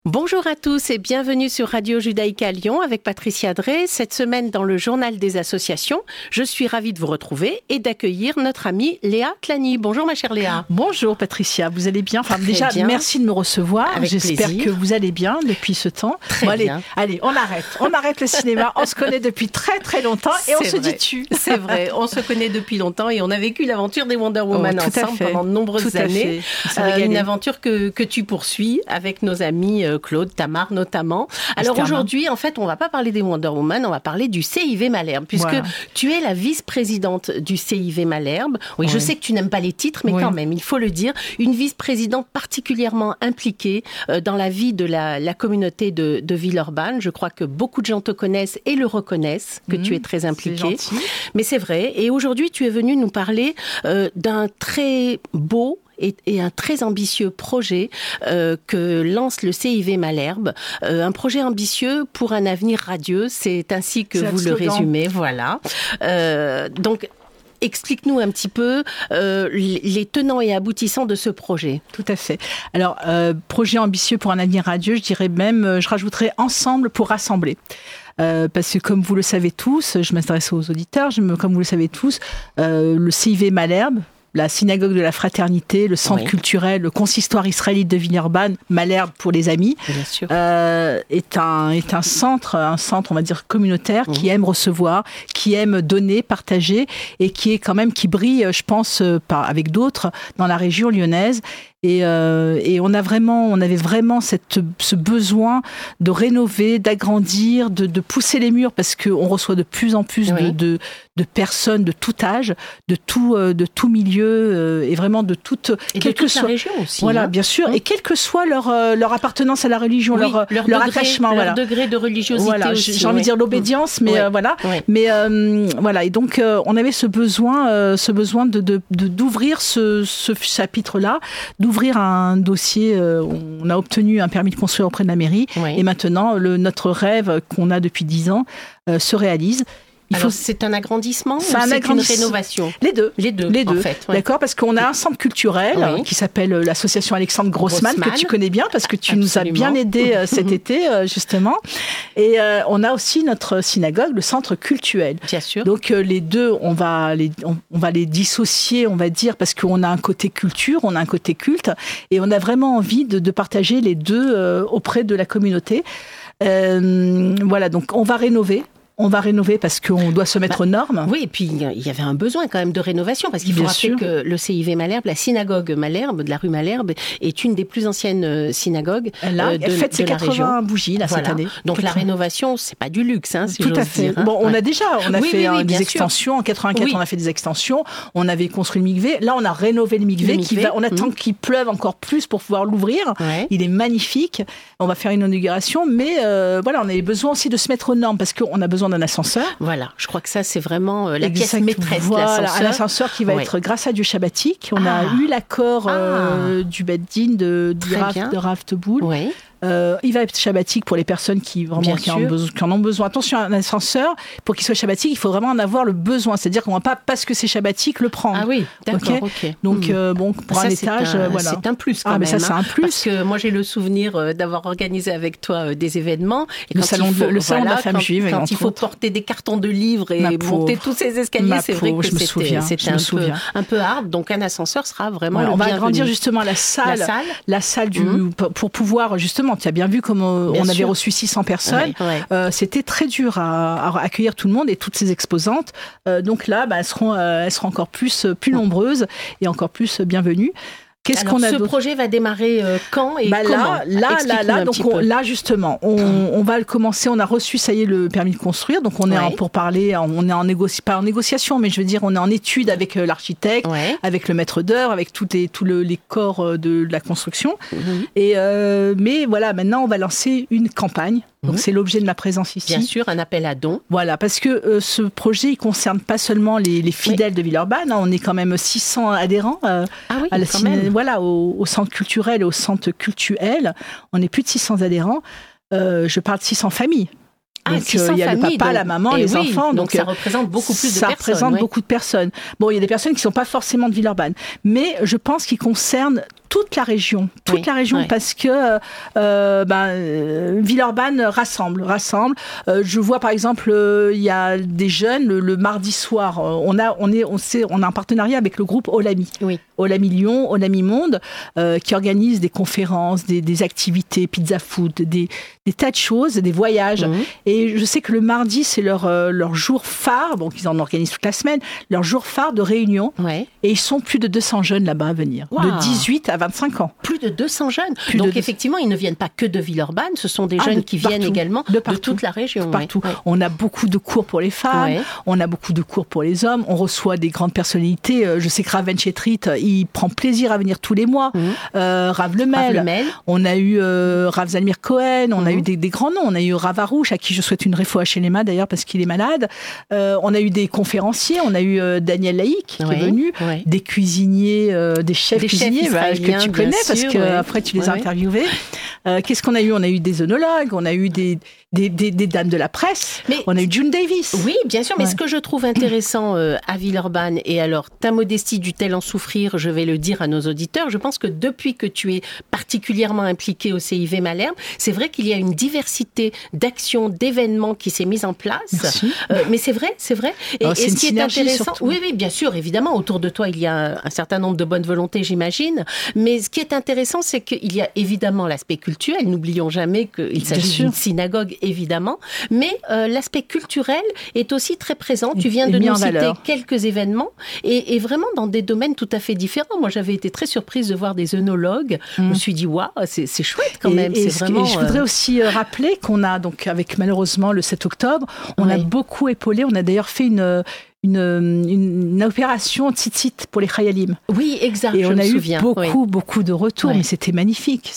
Bonjour à tous et bienvenue sur Radio Judaïka Lyon avec Patricia Drey. Cette semaine dans le journal des associations, je suis ravie de vous retrouver et d'accueillir notre amie Léa Tlani. Bonjour ma chère Léa. Bonjour Patricia, vous allez bien? Déjà, bien. Merci de me recevoir. Avec J'espère plaisir. que vous allez bien depuis ce temps. Très bien. Allez, on arrête le cinéma. On se connaît depuis très très longtemps et on se dit tu. C'est vrai, on se connaît depuis longtemps et on a vécu l'aventure des Wonder Woman ensemble pendant de nombreuses années. Une aventure que tu poursuis avec nos amis Claude, Tamar notamment. Alors aujourd'hui, en fait, on va pas parler des Wonder Woman, on va parler du CIV Malherbe, puisque tu es la vice-présidente du CIV Malherbe. Oui, je sais que tu n'aimes pas les titres, mais quand même, il faut le dire, une vice-présidente particulièrement impliquée dans la vie de la communauté de Villeurbanne. Je crois que beaucoup de gens te connaissent et le reconnaissent, que tu es très impliquée. Mais c'est vrai. Et aujourd'hui, tu es venue nous parler d'un très beau et un très ambitieux projet que lance le CIV Malherbe. Un projet ambitieux pour un avenir radieux, c'est ainsi que vous le résumez. Voilà. Donc, explique-nous un petit peu les tenants et aboutissants de ce projet. Tout à fait. Alors, projet ambitieux pour un avenir radieux, je dirais même, je rajouterais ensemble pour rassembler. Parce que comme vous le savez tous, je m'adresse aux auditeurs, comme vous le savez tous, le CIV Malherbe, la synagogue de la fraternité, le centre culturel, le consistoire israélite de Villeurbanne, Malherbe pour les amis, bien sûr. est un centre, on va dire communautaire, qui aime recevoir, qui aime donner, partager, et qui brille, je pense, avec d'autres dans la région lyonnaise. Et on avait vraiment ce besoin de rénover, d'agrandir, de pousser les murs, parce qu'on reçoit de plus en plus de personnes de tout âge, de tout milieu, et vraiment de toute... Et de toute la région aussi. Voilà, bien sûr. Et quelle que soit leur appartenance à la religion, leur degré, attachement. Leur degré de religiosité voilà, aussi. J'ai envie de dire l'obédience, mais voilà. Mais voilà, et donc on avait ce besoin d'ouvrir ce chapitre-là, d'ouvrir un dossier. On a obtenu un permis de construire auprès de la mairie, et maintenant notre rêve qu'on a depuis 10 ans se réalise. C'est un agrandissement ou c'est une rénovation? Les deux, en fait. D'accord, parce qu'on a un centre culturel qui s'appelle l'association Alexandre Grossman, que tu connais bien parce que tu nous as bien aidé cet été, justement. Et on a aussi notre synagogue, le centre cultuel. Bien sûr. Donc les deux, on va les dissocier, on va dire, parce qu'on a un côté culture, on a un côté culte, et on a vraiment envie de partager les deux auprès de la communauté. Voilà, donc on va rénover. On va rénover parce qu'on doit se mettre aux normes. Oui, et puis il y avait un besoin quand même de rénovation, parce qu'il faut rappeler que le CIV Malherbe, la synagogue Malherbe, de la rue Malherbe, est une des plus anciennes synagogues elle fête ses 80 bougies cette année. Donc la rénovation, c'est pas du luxe, si tout à fait. Dire, Bon, on a fait des extensions. En 84, on a fait des extensions. On avait construit le mikvé. Là, on a rénové le mikvé. On attend qu'il pleuve encore plus pour pouvoir l'ouvrir. Il est magnifique. On va faire une inauguration, mais voilà, on avait besoin aussi de se mettre aux normes, parce qu'on a besoin d'un ascenseur. Voilà, je crois que ça, c'est vraiment la pièce maîtresse. Voilà, un ascenseur qui va être, grâce à Dieu, shabbatique. On a eu l'accord du Beddin de Rav Teboul. Il va être shabbatique pour les personnes qui en ont besoin. Attention, un ascenseur, pour qu'il soit shabbatique, il faut vraiment en avoir le besoin. C'est-à-dire qu'on ne va pas, parce que c'est shabbatique, le prendre. Ah oui, d'accord, ok. Donc, pour un étage, voilà. C'est un plus quand même. Mais ça, c'est un plus. Parce que moi, j'ai le souvenir d'avoir organisé avec toi des événements. Et le salon de la femme juive. Quand il faut porter des cartons de livres et monter tous ces escaliers, c'est vrai que c'était un peu hard. Donc, un ascenseur sera vraiment le bienvenu. On va agrandir justement la salle pour pouvoir, justement, tu as bien vu comme on avait reçu 600 personnes. C'était très dur à accueillir tout le monde et toutes ces exposantes. Donc là, elles seront encore plus nombreuses et encore plus bienvenues. Ce projet va démarrer quand et comment? Là, justement, on va le commencer. On a reçu, ça y est, le permis de construire. Donc, on est on est pas en négociation, mais je veux dire, on est en étude avec l'architecte, avec le maître d'œuvre, avec tous les corps de la construction. Mais voilà, maintenant, on va lancer une campagne. Donc, c'est l'objet de ma présence ici. Bien sûr, un appel à dons. Voilà, parce que ce projet, il concerne pas seulement les fidèles de Villeurbanne. On est quand même 600 adhérents voilà, au centre culturel et au centre cultuel. On est plus de 600 adhérents. Je parle de 600 familles. Donc, il y a le papa, la maman, les enfants. Donc, ça représente beaucoup plus de personnes. Ça représente beaucoup de personnes. Bon, il y a des personnes qui ne sont pas forcément de Villeurbanne. Mais je pense qu'il concerne toute la région, parce que Villeurbanne rassemble. Je vois par exemple, il y a des jeunes le mardi soir. On a un partenariat avec le groupe Olami. Oui. Olami Lyon, Olami Monde, qui organise des conférences, des activités, pizza food, des tas de choses, des voyages. Et je sais que le mardi, c'est leur jour phare. Donc, ils en organisent toute la semaine. Leur jour phare de réunion. Ouais. Et ils sont plus de 200 jeunes là-bas à venir. Wow. De 18 à 25 ans. Plus de 200 jeunes. Donc, effectivement, ils ne viennent pas que de Villeurbanne. Ce sont des jeunes qui viennent également de toute la région. Partout. Ouais. On a beaucoup de cours pour les femmes. Ouais. On a beaucoup de cours pour les hommes. On reçoit des grandes personnalités. Je sais que Raven Chetrit, il prend plaisir à venir tous les mois. Rav Lemel. On a eu Rav Zalmir Cohen. On a eu des grands noms. On a eu Rav Arouche, à qui je souhaite une réfoua chez Lema d'ailleurs parce qu'il est malade. On a eu des conférenciers. On a eu Daniel Laïc qui est venu. Ouais. Des cuisiniers, des chefs cuisiniers que tu connais parce que après tu les as interviewés. Qu'est-ce qu'on a eu ? On a eu des œnologues. On a eu des dames de la presse. On a eu June Davis. Oui, bien sûr. Mais ce que je trouve intéressant à Villeurbanne, et alors ta modestie dut-elle en souffrir, je vais le dire à nos auditeurs, je pense que depuis que tu es particulièrement impliquée au CIV Malherbe, c'est vrai qu'il y a une diversité d'actions, d'événements qui s'est mise en place. Mais c'est vrai. Et ce qui est intéressant, surtout. Oui, bien sûr, évidemment, autour de toi, il y a un certain nombre de bonnes volontés, j'imagine. Mais ce qui est intéressant, c'est qu'il y a évidemment l'aspect culturel. N'oublions jamais qu'il s'agit d'une synagogue, évidemment. Mais l'aspect culturel est aussi très présent. Tu viens de nous citer quelques événements et vraiment dans des domaines tout à fait différents. Moi, j'avais été très surprise de voir des œnologues. Je me suis dit, waouh, c'est chouette quand même. Et je voudrais aussi rappeler qu'on a, donc, avec malheureusement le 7 octobre, on a beaucoup épaulé. On a d'ailleurs fait une opération tzitzit pour les Chayalim. Oui, exact. Et on a eu beaucoup de retours, mais c'était magnifique.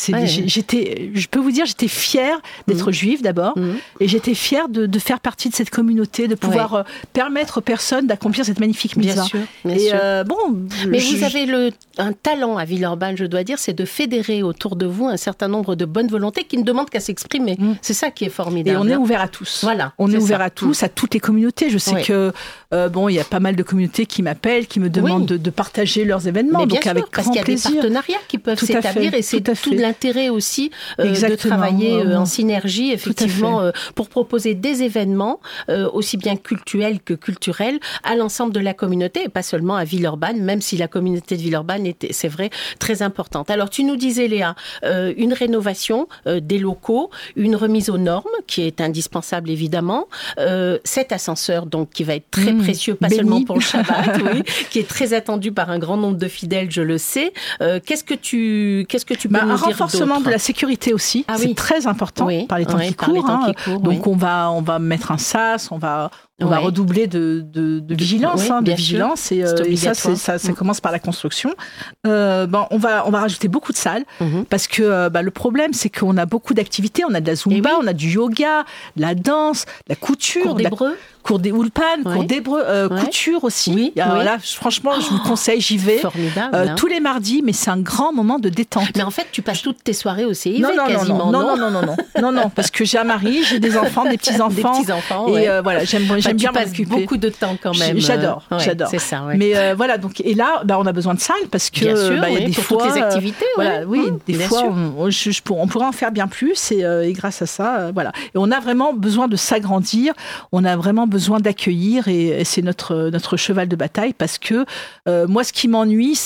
Je peux vous dire, j'étais fière d'être juive d'abord, et j'étais fière de faire partie de cette communauté, de pouvoir permettre aux personnes d'accomplir cette magnifique mitzvah. Bien sûr. Mais vous avez un talent à Villeurbanne, je dois dire, c'est de fédérer autour de vous un certain nombre de bonnes volontés qui ne demandent qu'à s'exprimer. C'est ça qui est formidable. Et on est ouvert à tous. Voilà. On est ouvert à tous, à toutes les communautés. Je sais que il y a pas mal de communités qui m'appellent, qui me demandent de partager leurs événements. Mais bien donc sûr, avec parce qu'il y a des partenariats qui peuvent s'établir et c'est tout l'intérêt aussi de travailler en synergie, effectivement, pour proposer des événements aussi bien cultuels que culturels à l'ensemble de la communauté et pas seulement à Villeurbanne, même si la communauté de Villeurbanne était, c'est vrai, très importante. Alors, tu nous disais, Léa, une rénovation des locaux, une remise aux normes qui est indispensable, évidemment, cet ascenseur, donc, qui va être très précieux, pas seulement pour le Shabbat, qui est très attendu par un grand nombre de fidèles, je le sais. Qu'est-ce que tu peux nous dire un renforcement de la sécurité aussi, c'est très important par les temps qui courent. Donc on va mettre un sas, on va redoubler de vigilance, vigilance et ça commence par la construction. On va rajouter beaucoup de salles parce que le problème c'est qu'on a beaucoup d'activités, on a de la zumba, on a du yoga, de la danse, de la couture, cours des ulpan, cours d'hébreu, couture aussi. Alors là, franchement, je vous conseille, j'y vais. Formidable. Tous les mardis, mais c'est un grand moment de détente. Mais en fait, tu passes toutes tes soirées au CIV quasiment, non, parce que j'ai un mari, j'ai des enfants, des petits-enfants. Et voilà, j'aime bien m'occuper. Beaucoup de temps quand même. J'adore. C'est ça, Mais voilà, donc, et là, on a besoin de salles parce que, il y a des pour fois. Toutes les activités, des fois, on pourrait en faire bien plus et grâce à ça, voilà. Et on a vraiment besoin de s'agrandir. On a vraiment besoin d'accueillir et c'est notre cheval de bataille parce que moi ce qui m'ennuie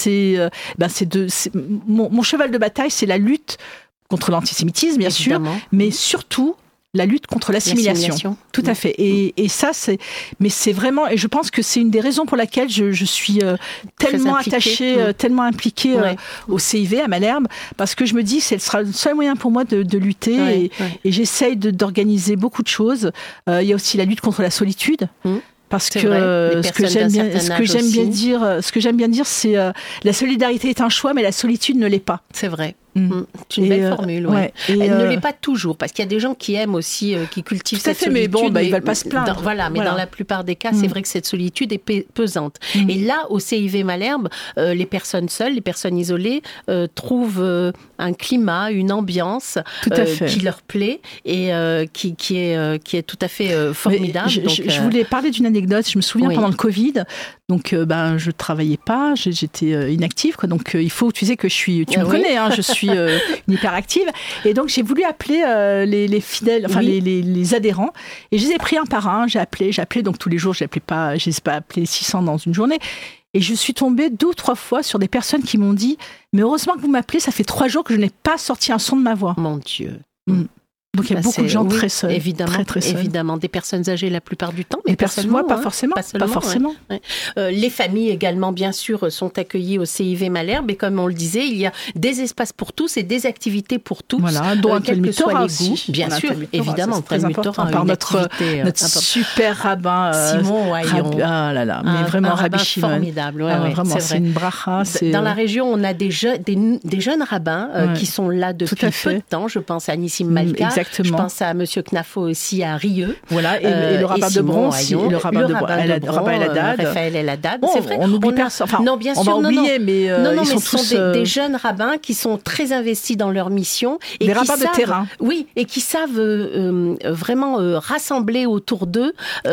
mon cheval de bataille c'est la lutte contre l'antisémitisme bien sûr, mais surtout la lutte contre l'assimilation. Tout à fait. Et ça, c'est vraiment, et je pense que c'est une des raisons pour laquelle je suis tellement attachée, tellement impliquée au CIV, à Malherbe, parce que je me dis que ce sera le seul moyen pour moi de lutter et j'essaye d'organiser beaucoup de choses. Il y a aussi la lutte contre la solitude. Parce que ce que j'aime bien dire, c'est la solidarité est un choix, mais la solitude ne l'est pas. C'est vrai. C'est une belle formule. Ouais. Elle ne l'est pas toujours, parce qu'il y a des gens qui aiment aussi, qui cultivent cette solitude. Mais bon, ils veulent pas se plaindre. Dans la plupart des cas, c'est vrai que cette solitude est pesante. Et là, au CIV Malherbe, les personnes seules, les personnes isolées, trouvent un climat, une ambiance qui leur plaît et qui est tout à fait formidable. Je voulais parler d'une anecdote. Je me souviens pendant le Covid, donc je travaillais pas, j'étais inactive, quoi. Donc il faut, tu sais que tu me connais, hein, je suis une hyperactive, et donc j'ai voulu appeler les fidèles, enfin les adhérents, et je les ai pris un par un. J'ai appelé, donc tous les jours, je les ai pas appelé 600 dans une journée. Et je suis tombée 2 ou 3 fois sur des personnes qui m'ont dit « Mais heureusement que vous m'appelez, ça fait 3 jours que je n'ai pas sorti un son de ma voix. » Mon Dieu. Donc il y a beaucoup de gens très seuls. Évidemment, très seuls. Évidemment, des personnes âgées la plupart du temps, mais pas forcément. Pas forcément. Ouais. Les familles également, bien sûr, sont accueillies au CIV Malherbe, et comme on le disait, il y a des espaces pour tous et des activités pour tous. Voilà, dont un quels que soient les goûts. Bien sûr, évidemment, très important. Par notre super rabbin Simon Haillon. Ah là là, mais vraiment Rabbi Shimon. Formidable, vraiment, c'est une bracha. Dans la région, on a des jeunes rabbins qui sont là depuis peu de temps. Je pense à Nissim Malka. Je pense à Monsieur Knafo aussi à Rieux. Voilà, et le rabbin de Bron aussi, le rabbin Eladad. Raphaël Eladad. Bon, c'est vrai. On oublie personne. Enfin, non, bien sûr, on va oublier, mais ils sont tous des jeunes rabbins qui sont très investis dans leur mission. Et des rabbins de terrain. Oui, et qui savent vraiment rassembler autour d'eux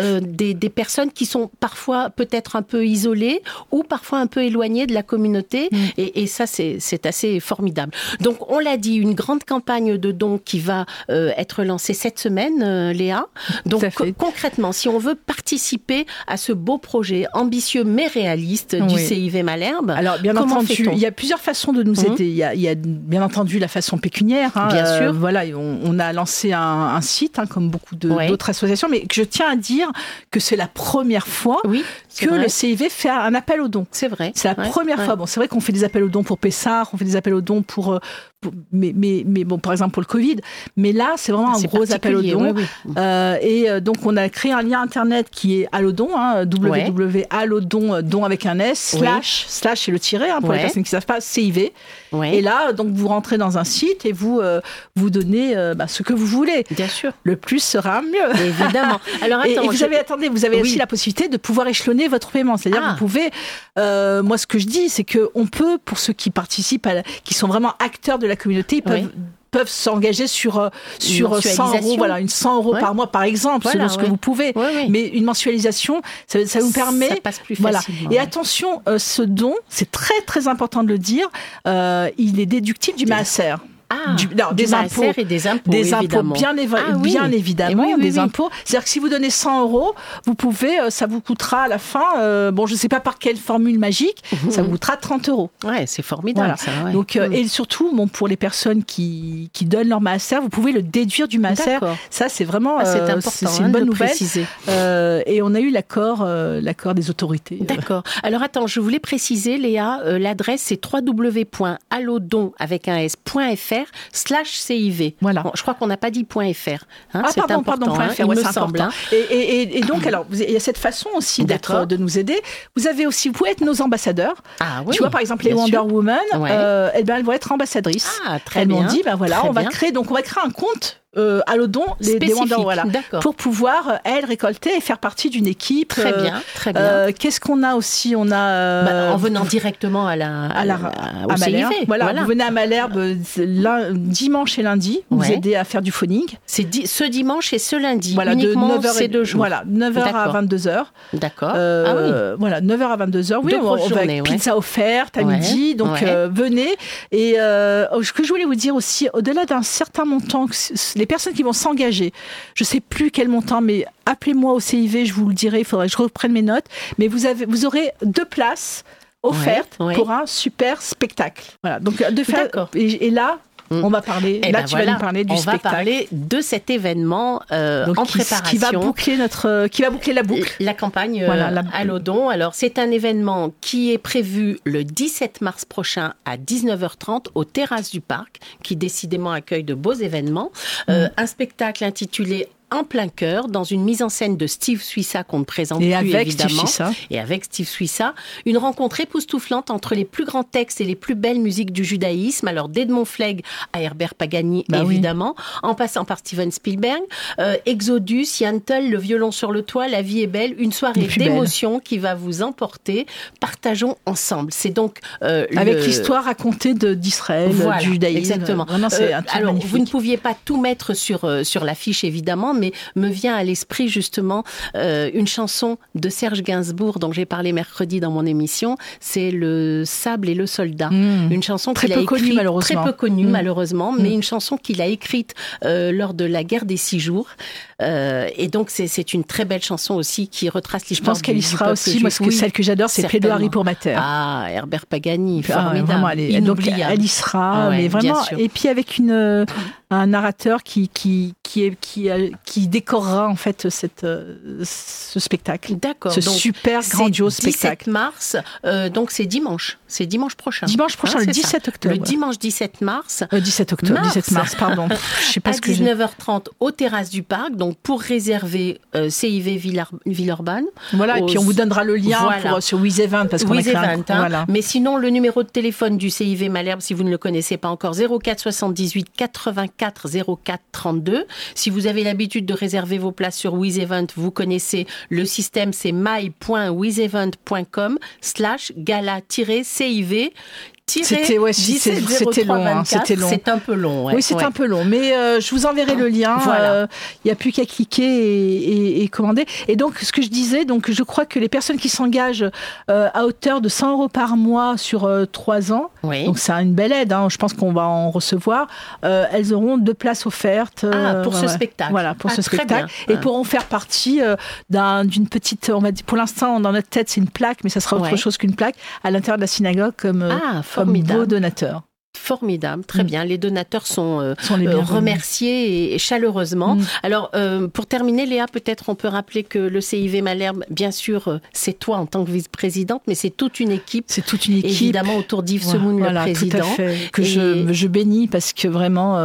des personnes qui sont parfois peut-être un peu isolées ou parfois un peu éloignées de la communauté. Et ça, c'est assez formidable. Donc, on l'a dit, une grande campagne de dons qui va être lancée cette semaine, Léa. Donc, concrètement, si on veut participer à ce beau projet ambitieux mais réaliste du CIV Malherbe, alors bien entendu, il y a plusieurs façons de nous aider. Il y a bien entendu la façon pécuniaire. Bien sûr. Voilà, on a lancé un site, comme beaucoup d'autres associations, mais je tiens à dire que c'est la première fois que le CIV fait un appel aux dons. C'est vrai. C'est la première fois. Bon, c'est vrai qu'on fait des appels aux dons pour Pessar, on fait des appels aux dons mais bon, par exemple pour le Covid, mais là c'est vraiment un gros appel aux dons. Et donc on a créé un lien internet qui est Allodon, www.allodon, don avec un S, slash et le tiret, pour les personnes qui ne savent pas, CIV. Et là, donc vous rentrez dans un site et vous donnez ce que vous voulez. Bien sûr. Le plus sera mieux. Évidemment. Alors attends, et vous avez aussi la possibilité de pouvoir échelonner votre paiement. C'est-à-dire que vous pouvez, moi ce que je dis, c'est qu'on peut, pour ceux qui participent, qui sont vraiment acteurs de la communauté, ils peuvent s'engager sur 100 euros, une 100 euros par mois, par exemple, selon ce que vous pouvez. Mais une mensualisation, ça vous permet. Ça passe plus facilement. Et attention, ce don, c'est très très important de le dire, il est déductible du maaser. Des impôts et des impôts, bien évidemment, des impôts. C'est-à-dire que si vous donnez 100 euros, vous pouvez, ça vous coûtera à la fin, je ne sais pas par quelle formule magique, ça vous coûtera 30 euros. Ouais, c'est formidable. Voilà. Ça. Ouais. Donc, et surtout, pour les personnes qui donnent leur maaser, vous pouvez le déduire du maaser. Ça, c'est vraiment, c'est important. C'est une bonne nouvelle. Et on a eu l'accord des autorités. D'accord. Alors attends, je voulais préciser, Léa, l'adresse c'est www.allodon avec un s.fr/CIV. Voilà. Bon, je crois qu'on n'a pas dit .fr. C'est important. .fr, il me semble. Et donc, alors, il y a cette façon aussi de nous aider. Vous pouvez être nos ambassadeurs. Tu vois, par exemple, les Wonder Woman, elles vont être ambassadrices. Très bien. Elles m'ont dit, on va créer un compte Allodon, des Wonder, pour pouvoir récolter et faire partie d'une équipe. Très bien. Qu'est-ce qu'on a aussi? On a en venant directement à Malherbe. Voilà, vous venez à Malherbe dimanche et lundi, vous aidez à faire du phoning. C'est ce dimanche et ce lundi. Voilà, uniquement ces 2 jours. Voilà, 9h à 22h. D'accord. Voilà, 9h à 22h. Oui, on va avec pizza offerte à midi. Donc venez. Et ce que je voulais vous dire aussi, au-delà d'un certain montant, les personnes qui vont s'engager, je ne sais plus quel montant, mais appelez-moi au CIV, je vous le dirai, il faudrait que je reprenne mes notes, mais vous aurez 2 places offertes pour un super spectacle. Voilà, donc et là, on va parler. Tu vas nous parler du spectacle. On va parler de cet événement en préparation. Qui va boucler la boucle. La campagne Allodon. Alors, c'est un événement qui est prévu le 17 mars prochain à 19h30 aux terrasses du parc, qui décidément accueille de beaux événements. Un spectacle intitulé en plein cœur, dans une mise en scène de Steve Suissa qu'on ne présente plus évidemment. Et avec Steve Suissa, une rencontre époustouflante entre les plus grands textes et les plus belles musiques du judaïsme. Alors d'Edmond Flegg à Herbert Pagani évidemment, en passant par Steven Spielberg, Exodus, Yentl, Le violon sur le toit, La vie est belle, une soirée d'émotion qui va vous emporter. Partageons ensemble. C'est donc avec l'histoire racontée d'Israël, du judaïsme. Exactement. Vraiment, c'est alors, magnifique. vous ne pouviez pas tout mettre sur l'affiche, évidemment, mais me vient à l'esprit, justement, une chanson de Serge Gainsbourg, dont j'ai parlé mercredi dans mon émission. C'est Le sable et le soldat. Une chanson qu'il a écrite, très peu connue, malheureusement, mais une chanson qu'il a écrite lors de la guerre des 6 jours. Et donc, c'est une très belle chanson aussi qui retrace l'histoire. Je pense qu'elle y sera aussi. Moi, celle que j'adore, c'est Plaidoirie pour ma terre. Ah, Herbert Pagani, formidable. Vraiment, elle y sera, mais vraiment. Et puis avec un narrateur qui décorera en fait ce spectacle. D'accord. Ce super grandiose spectacle. 17 mars, donc c'est dimanche. C'est dimanche prochain. Dimanche prochain, le 17 octobre. Le dimanche 17 mars. 17 mars, pardon. Je sais pas ce que 19h30 aux terrasses du parc. Donc pour réserver CIV Villeurbanne. Voilà, et puis on vous donnera le lien sur WizEvent parce qu'on a créé voilà. Mais sinon, le numéro de téléphone du CIV Malherbe, si vous ne le connaissez pas encore, 04 78 84 04 32. Si vous avez l'habitude de réserver vos places sur WizEvent, vous connaissez le système, c'est my.wizevent.com/gala-civ. C'était long, c'était long. C'est un peu long. Oui, c'est un peu long, mais je vous enverrai le lien. Il n'y a plus qu'à cliquer et commander. Et donc, ce que je disais, donc je crois que les personnes qui s'engagent à hauteur de 100 € par mois sur 3 ans, donc c'est une belle aide. Je pense qu'on va en recevoir. Elles auront 2 places offertes pour ce spectacle. Voilà, pour ce spectacle, et pourront faire partie d'une petite. On va dire, pour l'instant, dans notre tête, c'est une plaque, mais ça sera autre chose qu'une plaque à l'intérieur de la synagogue comme beau donateur. Formidable, très bien. Les donateurs sont remerciés et chaleureusement. Alors, pour terminer, Léa, peut-être on peut rappeler que le CIV Malherbe, bien sûr, c'est toi en tant que vice-présidente, mais c'est toute une équipe. C'est toute une équipe. Évidemment, autour d'Yves Semoun, le président. Tout à fait. Que je bénis parce que vraiment,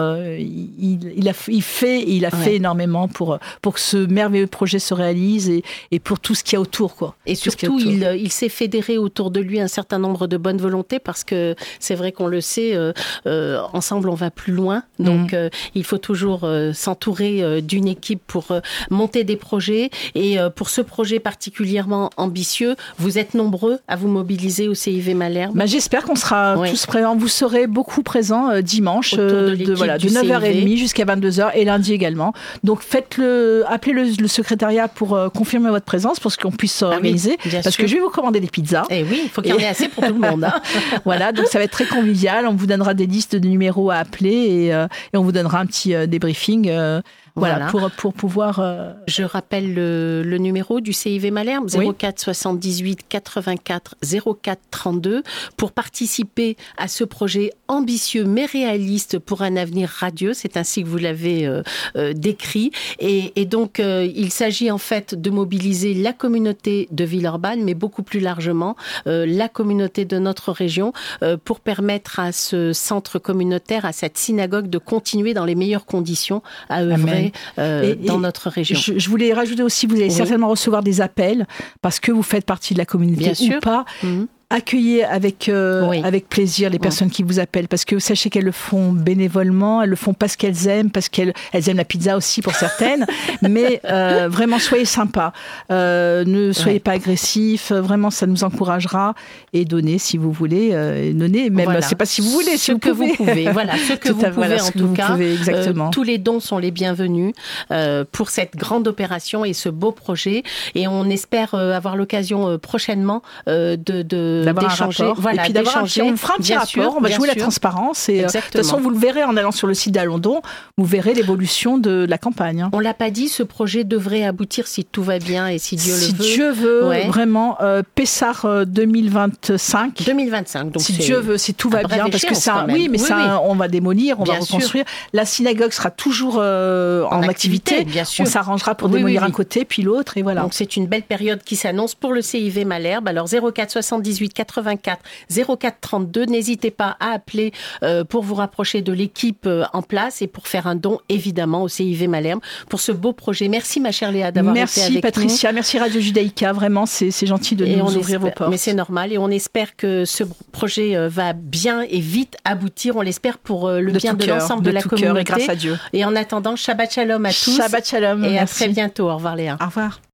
il a fait énormément pour que ce merveilleux projet se réalise et pour tout ce qu'il y a autour, quoi. Et surtout, il s'est fédéré autour de lui un certain nombre de bonnes volontés parce que c'est vrai qu'on le sait, ensemble on va plus loin, donc il faut toujours s'entourer d'une équipe pour monter des projets, et pour ce projet particulièrement ambitieux, vous êtes nombreux à vous mobiliser au CIV Malherbe. J'espère qu'on sera tous présents, vous serez beaucoup présents dimanche de 9h30 jusqu'à 22h et lundi également, donc appelez le secrétariat pour confirmer votre présence pour qu'on puisse s'organiser, parce que je vais vous commander des pizzas. Et oui, il faut qu'il y en ait assez pour tout le monde. Voilà, donc ça va être très convivial, on vous donnera des listes de numéros à appeler et on vous donnera un petit débriefing pour pouvoir... Je rappelle le numéro du CIV Malherbe, 04 78 84 04 32, pour participer à ce projet ambitieux mais réaliste pour un avenir radieux. C'est ainsi que vous l'avez décrit. Et donc, il s'agit en fait de mobiliser la communauté de Villeurbanne, mais beaucoup plus largement la communauté de notre région, pour permettre à ce centre communautaire, à cette synagogue, de continuer dans les meilleures conditions à œuvrer dans notre région. Je voulais rajouter aussi, vous allez certainement recevoir des appels parce que vous faites partie de la communauté ou pas. Accueillez avec plaisir les personnes qui vous appellent, parce que sachez qu'elles le font bénévolement, elles le font parce qu'elles aiment, elles aiment la pizza aussi pour certaines, mais vraiment soyez sympas, ne soyez pas agressifs, vraiment ça nous encouragera, et donnez si vous voulez, donnez, même c'est pas si vous voulez, ce que vous pouvez, ce que vous pouvez en tout cas, exactement. Tous les dons sont les bienvenus pour cette grande opération et ce beau projet, et on espère avoir l'occasion prochainement d'échanger, et puis d'échanger. On fera un petit rapport, on va jouer la transparence, et de toute façon vous le verrez en allant sur le site d'Alondon, vous verrez l'évolution de la campagne. On l'a pas dit, ce projet devrait aboutir si tout va bien et si Dieu le veut. Si Dieu veut, vraiment, Pessar 2025. 2025, donc si Dieu veut, si tout va bien, parce que ça, on va démolir, on va reconstruire. La synagogue sera toujours en activité. Bien sûr. On s'arrangera pour démolir un côté puis l'autre, et voilà. Donc c'est une belle période qui s'annonce pour le CIV Malherbe. Alors 04 78 08 84 04 32. N'hésitez pas à appeler pour vous rapprocher de l'équipe en place et pour faire un don, évidemment, au CIV Malherbe pour ce beau projet. Merci, ma chère Léa, d'avoir été avec nous. Merci, Patricia. Merci, Radio Judaïka. Vraiment, c'est gentil de nous ouvrir vos portes. Mais c'est normal. Et on espère que ce projet va bien et vite aboutir. On l'espère pour le bien de l'ensemble de la communauté. Et grâce à Dieu. Et en attendant, Shabbat Shalom à tous. Shabbat Shalom. Et merci. À très bientôt. Au revoir, Léa. Au revoir.